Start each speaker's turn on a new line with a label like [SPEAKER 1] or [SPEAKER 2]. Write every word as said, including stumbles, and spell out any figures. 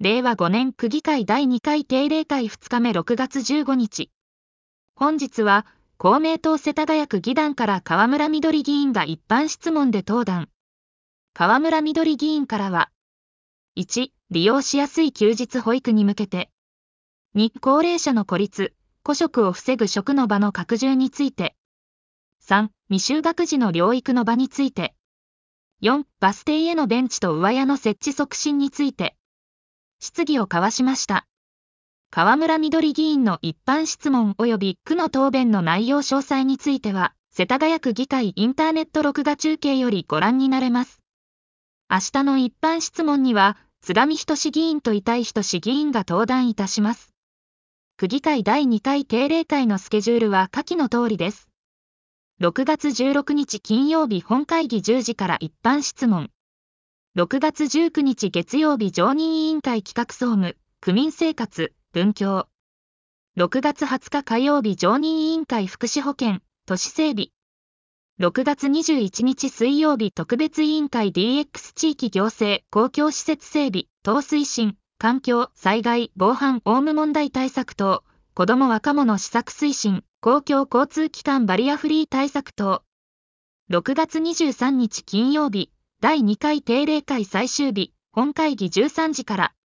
[SPEAKER 1] れいわごねん区議会だいにかい定例会ふつかめろくがつじゅうごにち。本日は公明党世田谷区議団から河村みどり議員が一般質問で登壇。河村みどり議員からは、いち、利用しやすい休日保育に向けて。に、高齢者の孤立、孤食を防ぐ食の場の拡充について。さん、未就学児の療育の場について。よん、バス停へのベンチと上屋の設置促進について。質疑を交わしました。河村みどり議員の一般質問及び区の答弁の内容詳細については、世田谷区議会インターネット録画中継よりご覧になれます。明日の一般質問には、津上仁志議員と伊井仁志議員が登壇いたします。区議会だいにかい定例会のスケジュールは下記の通りです。ろくがつじゅうろくにち金曜日本会議じゅうじから一般質問。ろくがつじゅうくにち月曜日常任委員会企画総務、区民生活、文教。ろくがつはつか火曜日常任委員会福祉保健、都市整備。ろくがつにじゅういちにち水曜日特別委員会 ディーエックス 地域行政、公共施設整備、等推進、環境、災害、防犯、オウム問題対策等、子ども若者施策推進、公共交通機関バリアフリー対策等。ろくがつにじゅうさんにち金曜日、だいにかい定例会最終日、本会議じゅうさんじから。